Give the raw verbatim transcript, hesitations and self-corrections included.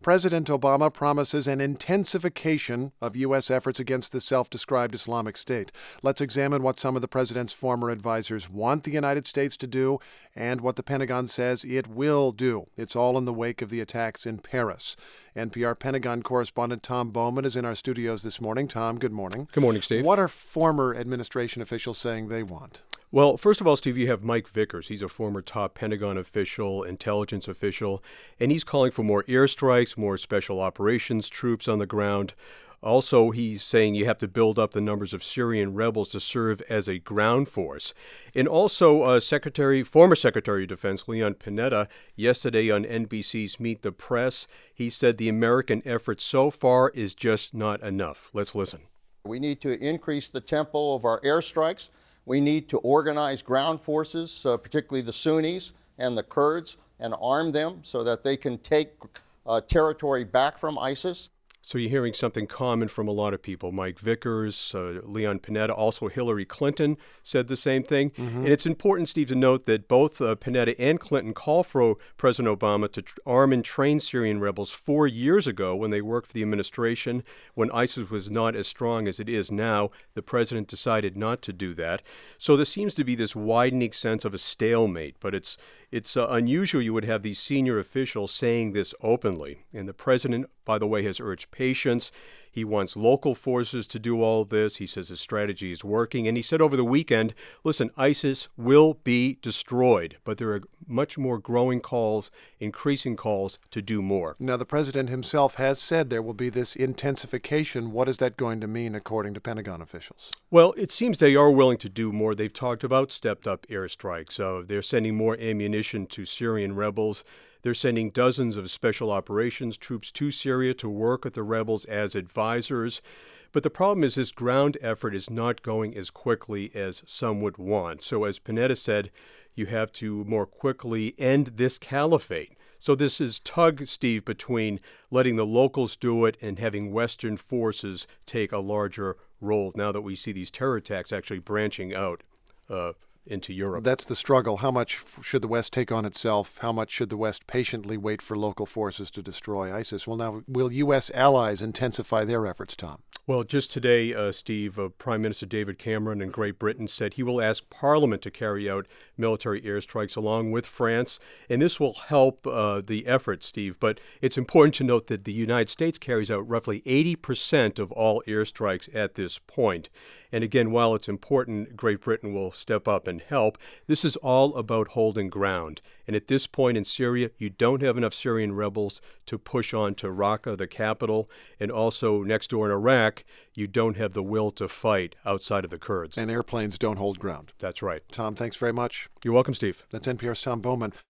President Obama promises an intensification of U S efforts against the self-described Islamic State. Let's examine what some of the president's former advisors want the United States to do and what the Pentagon says it will do. It's all in the wake of the attacks in Paris. N P R Pentagon correspondent Tom Bowman is in our studios this morning. Tom, good morning. Good morning, Steve. What are former administration officials saying they want? Well, first of all, Steve, you have Mike Vickers. He's a former top Pentagon official, intelligence official, and he's calling for more airstrikes, more special operations troops on the ground. Also, he's saying you have to build up the numbers of Syrian rebels to serve as a ground force. And also, uh, Secretary, former Secretary of Defense Leon Panetta, yesterday on N B C's Meet the Press, he said the American effort so far is just not enough. Let's listen. We need to increase the tempo of our airstrikes. We need to organize ground forces, uh, particularly the Sunnis and the Kurds, and arm them so that they can take uh, territory back from ISIS. So you're hearing something common from a lot of people. Mike Vickers, uh, Leon Panetta, also Hillary Clinton said the same thing. Mm-hmm. And it's important, Steve, to note that both uh, Panetta and Clinton called for President Obama to tr- arm and train Syrian rebels four years ago when they worked for the administration, when ISIS was not as strong as it is now. The president decided not to do that. So there seems to be this widening sense of a stalemate, but it's It's uh, unusual you would have these senior officials saying this openly. And the president, by the way, has urged patience. He wants local forces to do all this. He says his strategy is working. And he said over the weekend, listen, ISIS will be destroyed. But there are much more growing calls, increasing calls to do more. Now, the president himself has said there will be this intensification. What is that going to mean, according to Pentagon officials? Well, it seems they are willing to do more. They've talked about stepped-up airstrikes. So they're sending more ammunition to Syrian rebels. They're sending dozens of special operations troops to Syria to work with the rebels as advisors. But the problem is this ground effort is not going as quickly as some would want. So as Panetta said, you have to more quickly end this caliphate. So this is tug, Steve, between letting the locals do it and having Western forces take a larger role now that we see these terror attacks actually branching out uh, into Europe. That's the struggle. How much should the West take on itself? How much should the West patiently wait for local forces to destroy ISIS? Well, now, will U S allies intensify their efforts, Tom? Well, just today, uh, Steve, uh, Prime Minister David Cameron in Great Britain said he will ask Parliament to carry out military airstrikes along with France, and this will help uh, the effort, Steve. But it's important to note that the United States carries out roughly eighty percent of all airstrikes at this point. And again, while it's important Great Britain will step up and help, this is all about holding ground. And at this point in Syria, you don't have enough Syrian rebels to push on to Raqqa, the capital, and also next door in Iraq, you don't have the will to fight outside of the Kurds. And airplanes don't hold ground. That's right. Tom, thanks very much. You're welcome, Steve. That's N P R's Tom Bowman.